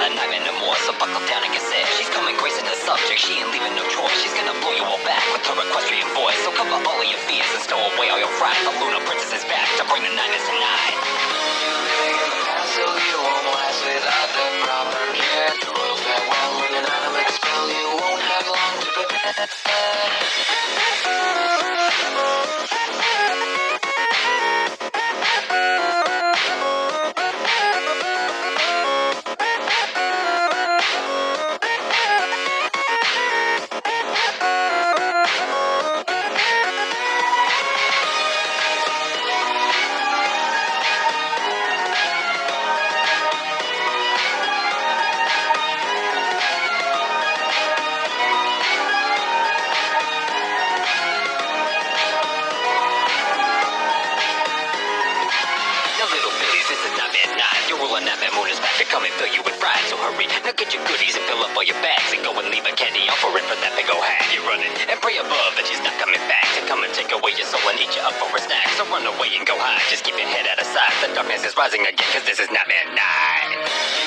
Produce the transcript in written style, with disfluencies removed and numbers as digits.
a nightmare no more, so buckle down and get set. She's coming gracing the subject, she ain't leaving no choice. She's gonna blow you all back with her equestrian voice. So cover all of your fears and stow away all your fright. The Lunar Princess is back to bring the nightmares tonight. You're living in the past, so you won't last without the proper care. The royal farewell and an automatic spell, you won't have long to prepare. Moon is back to come and fill you with pride. So hurry, now get your goodies and fill up all your bags and go and leave a candy offering for that big ol' hag. You're running and pray above that she's not coming back to come and take away your soul and eat you up for a snack. So run away and go hide, just keep your head out of sight. The darkness is rising again, cause this is Nightmare Night.